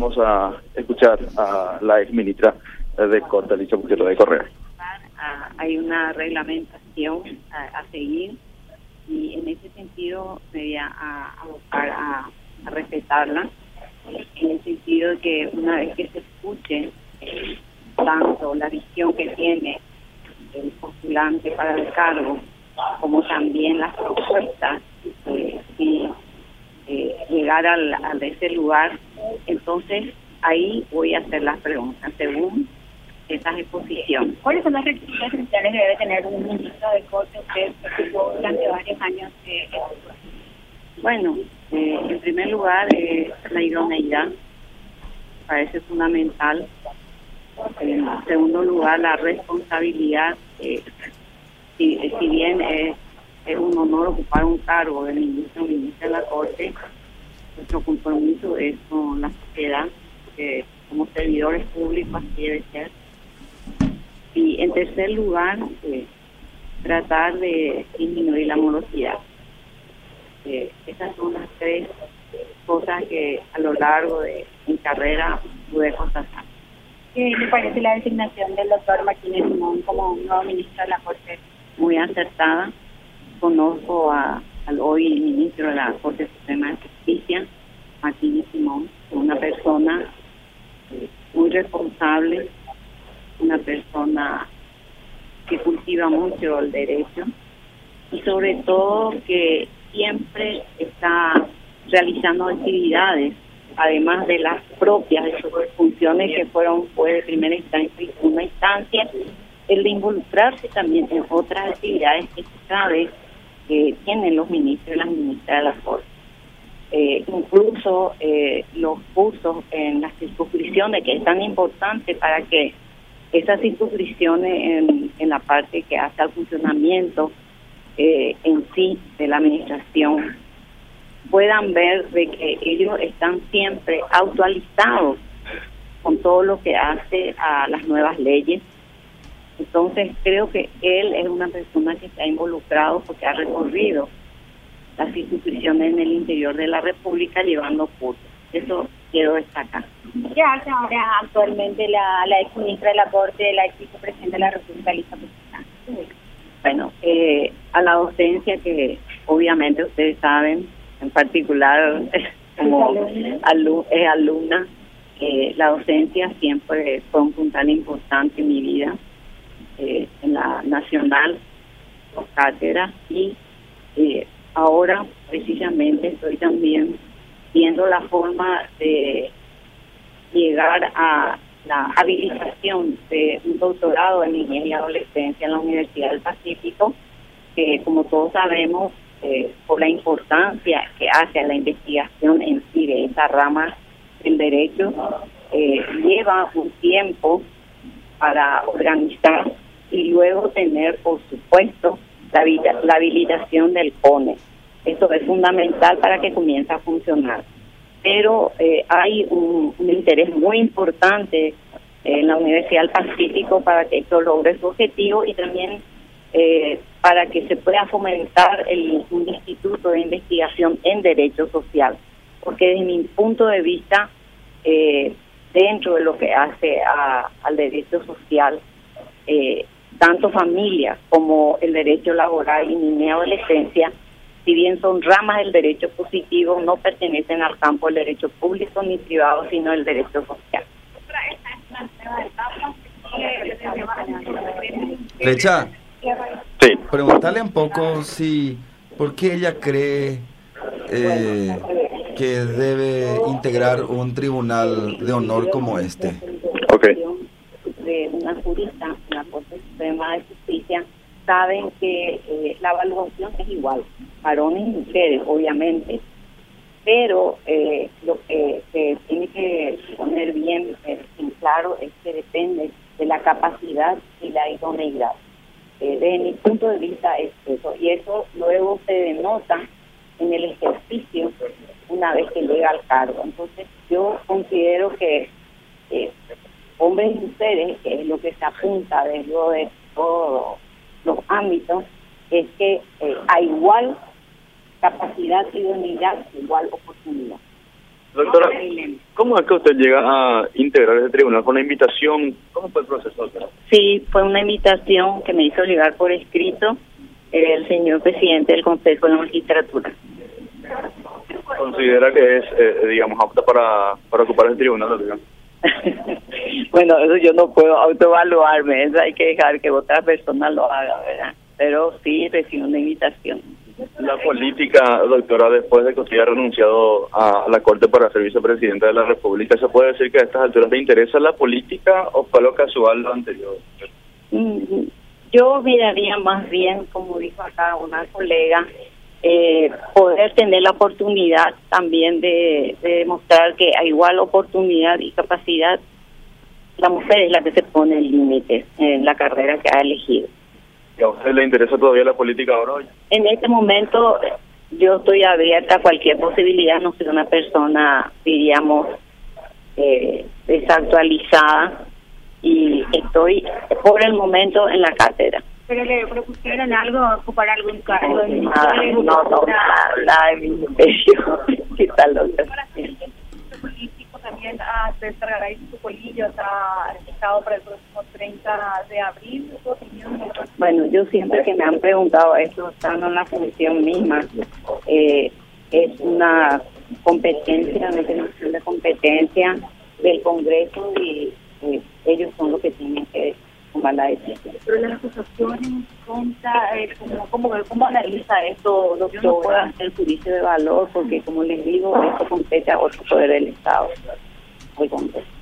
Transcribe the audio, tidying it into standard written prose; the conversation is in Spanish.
vamos a escuchar a la ex ministra de Corte, Alicia Pucherro de Correa. Hay una reglamentación a seguir y en ese sentido me voy a buscar a respetarla, en el sentido de que una vez que se escuche tanto la visión que tiene el postulante para el cargo como también las propuestas y llegar a ese lugar, entonces ahí voy a hacer las preguntas según esas exposiciones. ¿Cuáles son los requisitos esenciales que debe tener un ministro de Corte usted que estuvo durante varios años? Bueno, en primer lugar, la idoneidad parece fundamental. En segundo lugar, la responsabilidad. Si bien es un honor ocupar un cargo de ministro o ministra de la Corte, nuestro compromiso es con la sociedad, que como servidores públicos así debe ser. Y en tercer lugar, tratar de disminuir la morosidad. Esas son las tres cosas que a lo largo de mi carrera pude constatar. ¿Qué le parece la designación del doctor Martínez Simón como nuevo ministro de la Corte? Muy acertada. Conozco al hoy ministro de la Corte Suprema de Justicia, Martínez Simón, una persona muy responsable, una persona que cultiva mucho el derecho y sobre todo que siempre está realizando actividades, además de las propias de sus funciones que fueron de primera instancia y segunda instancia, el de involucrarse también en otras actividades que se sabe que tienen los ministros y las ministras de la Corte. Incluso los cursos en las circunscripciones, que es tan importante para que esas circunscripciones en la parte que hace al funcionamiento en sí de la administración puedan ver de que ellos están siempre actualizados con todo lo que hace a las nuevas leyes. Entonces creo que él es una persona que está involucrado porque ha recorrido las instituciones en el interior de la República llevando cursos. Eso quiero destacar. ¿Qué hace ahora actualmente la ex ministra de la Corte, la ex vicepresidenta de la República, Alicia Pucherro? Bueno, a la docencia, que obviamente ustedes saben, en particular como es alumna, la docencia siempre fue un puntal importante en mi vida, en la nacional, por cátedra, y ahora precisamente estoy también viendo la forma de llegar a la habilitación de un doctorado en niñez y adolescencia en la Universidad del Pacífico, que como todos sabemos, por la importancia que hace a la investigación en sí de esa rama del derecho, lleva un tiempo para organizar y luego tener, por supuesto, la habilitación del CONE. Esto es fundamental para que comience a funcionar. Pero hay un interés muy importante en la Universidad del Pacífico para que esto logre su objetivo y también para que se pueda fomentar un instituto de investigación en derecho social. Porque desde mi punto de vista, dentro de lo que hace al derecho social, tanto familia como el derecho laboral y niñez y adolescencia, si bien son ramas del derecho positivo, no pertenecen al campo del derecho público ni privado, sino el derecho social. Flecha, Sí. preguntarle un poco por qué ella cree que debe integrar un tribunal de honor como este. Ok. De una jurista en la Corte Suprema de Justicia saben que la evaluación es igual, varones y mujeres, obviamente, pero lo que se tiene que poner bien en claro es que depende de la capacidad y la idoneidad. Desde mi punto de vista es eso, y eso luego se denota en el ejercicio una vez que llega al cargo. Entonces yo considero que hombres y mujeres, que es lo que se apunta dentro de todos los ámbitos, es que a igual capacidad y idoneidad, igual oportunidad. Doctora, ¿cómo es que usted llega a integrar ese tribunal? ¿Con la invitación? ¿Cómo fue el proceso, doctora? Sí, fue una invitación que me hizo llegar por escrito el señor presidente del Consejo de la Magistratura. ¿Considera que es, digamos, apta para ocupar el tribunal, doctora? Bueno, eso yo no puedo autoevaluarme, eso hay que dejar que otra persona lo haga, ¿verdad? Pero sí recibí una invitación. La política, doctora, después de que usted haya renunciado a la Corte para ser vicepresidenta de la República, ¿se puede decir que a estas alturas le interesa la política o fue lo casual lo anterior? Yo miraría más bien, como dijo acá una colega, poder tener la oportunidad también de demostrar que a igual oportunidad y capacidad, la mujer es la que se pone el límite en la carrera que ha elegido. ¿Y a usted le interesa todavía la política ahora hoy? En este momento yo estoy abierta a cualquier posibilidad, no soy una persona, diríamos, desactualizada y estoy por el momento en la cátedra. ¿Pero le propusieron algo, ocupar algún cargo? Nada de ministerio. ¿Qué tal, doctor? Político también se descargará de su polillo, está fijado para el próximo 30 de abril. ¿Su opinión? Bueno, yo siempre que me han preguntado esto, estando en la función misma, es una competencia, una definición de competencia del Congreso y ellos son los que tienen que tomar la decisión. Pero las acusaciones, ¿cómo analiza esto, doctor? Yo no puedo hacer juicio de valor porque, como les digo, esto compete a otro poder del Estado, al Congreso.